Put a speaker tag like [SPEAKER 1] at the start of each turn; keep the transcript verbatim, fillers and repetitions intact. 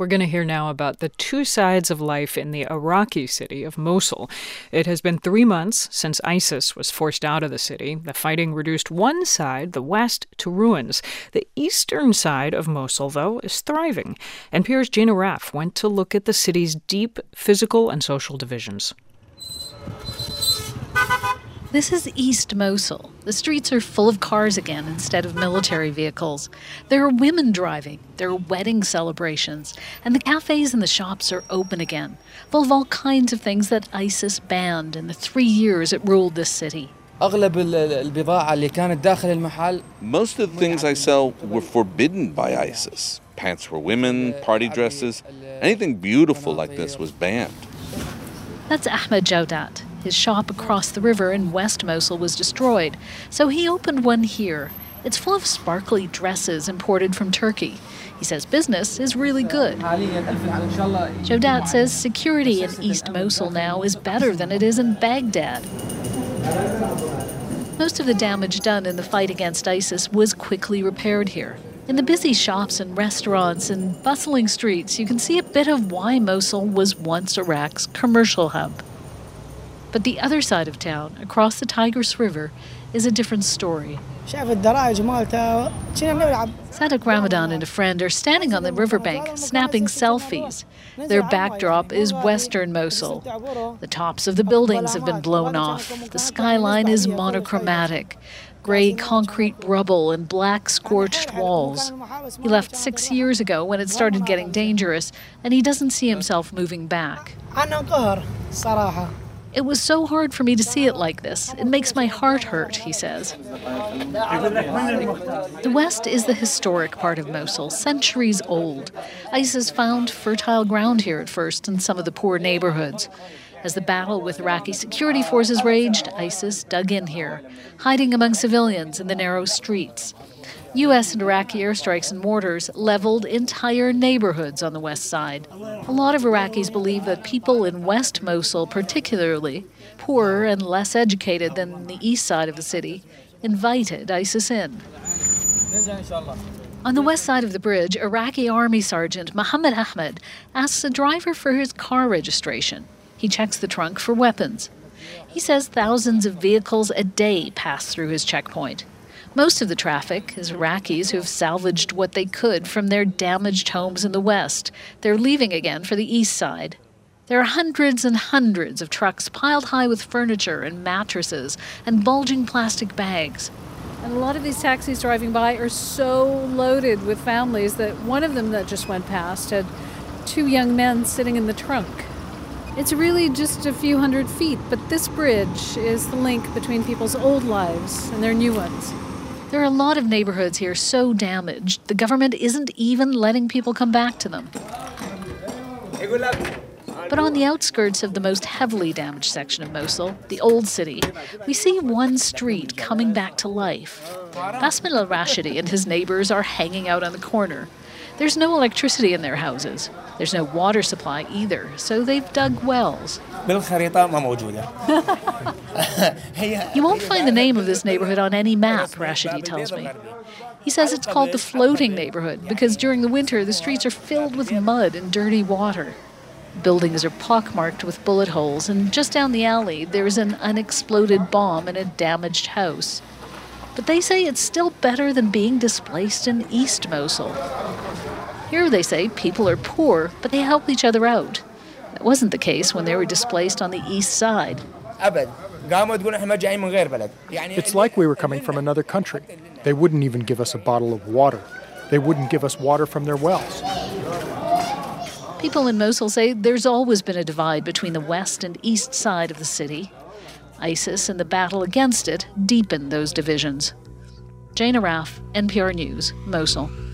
[SPEAKER 1] We're going to hear now about the two sides of life in the Iraqi city of Mosul. It has been three months since ISIS was forced out of the city. The fighting reduced one side, the west, to ruins. The eastern side of Mosul, though, is thriving. N P R's Jane Arraf went to look at the city's deep physical and social divisions.
[SPEAKER 2] This is East Mosul. The streets are full of cars again instead of military vehicles. There are women driving, there are wedding celebrations, and the cafes and the shops are open again, full of all kinds of things that ISIS banned in the three years it ruled this city.
[SPEAKER 3] Most of the things I sell were forbidden by ISIS. Pants for women, party dresses, anything beautiful like this was banned.
[SPEAKER 2] That's Ahmed Jawdat. His shop across the river in West Mosul was destroyed, so he opened one here. It's full of sparkly dresses imported from Turkey. He says business is really good. Jawdat says security in East Mosul now is better than it is in Baghdad. Most of the damage done in the fight against ISIS was quickly repaired here. In the busy shops and restaurants and bustling streets, you can see a bit of why Mosul was once Iraq's commercial hub. But the other side of town, across the Tigris River, is a different story. Sadiq Ramadan and a friend are standing on the riverbank, snapping selfies. Their backdrop is western Mosul. The tops of the buildings have been blown off. The skyline is monochromatic. Gray concrete rubble and black scorched walls. He left six years ago when it started getting dangerous, and he doesn't see himself moving back. It was so hard for me to see it like this. It makes my heart hurt, he says. The west is the historic part of Mosul, centuries old. ISIS found fertile ground here at first in some of the poor neighborhoods. As the battle with Iraqi security forces raged, ISIS dug in here, hiding among civilians in the narrow streets. U S and Iraqi airstrikes and mortars leveled entire neighborhoods on the west side. A lot of Iraqis believe that people in West Mosul, particularly, poorer and less educated than the east side of the city, invited ISIS in. On the west side of the bridge, Iraqi Army Sergeant Mohammed Ahmed asks a driver for his car registration. He checks the trunk for weapons. He says thousands of vehicles a day pass through his checkpoint. Most of the traffic is Iraqis who have salvaged what they could from their damaged homes in the west. They're leaving again for the east side. There are hundreds and hundreds of trucks piled high with furniture and mattresses and bulging plastic bags.
[SPEAKER 4] And a lot of these taxis driving by are so loaded with families that one of them that just went past had two young men sitting in the trunk. It's really just a few hundred feet, but this bridge is the link between people's old lives and their new ones.
[SPEAKER 2] There are a lot of neighborhoods here so damaged, the government isn't even letting people come back to them. But on the outskirts of the most heavily damaged section of Mosul, the Old City, we see one street coming back to life. Basmil al-Rashidi and his neighbors are hanging out on the corner. There's no electricity in their houses. There's no water supply either, so they've dug wells. You won't find the name of this neighborhood on any map, Rashidi tells me. He says it's called the floating neighborhood because during the winter the streets are filled with mud and dirty water. Buildings are pockmarked with bullet holes, and just down the alley there's an unexploded bomb in a damaged house. But they say it's still better than being displaced in East Mosul. Here they say people are poor, but they help each other out. That wasn't the case when they were displaced on the east side.
[SPEAKER 5] It's like we were coming from another country. They wouldn't even give us a bottle of water. They wouldn't give us water from their wells.
[SPEAKER 2] People in Mosul say there's always been a divide between the west and east side of the city. ISIS and the battle against it deepened those divisions. Jane Arraf, N P R News, Mosul.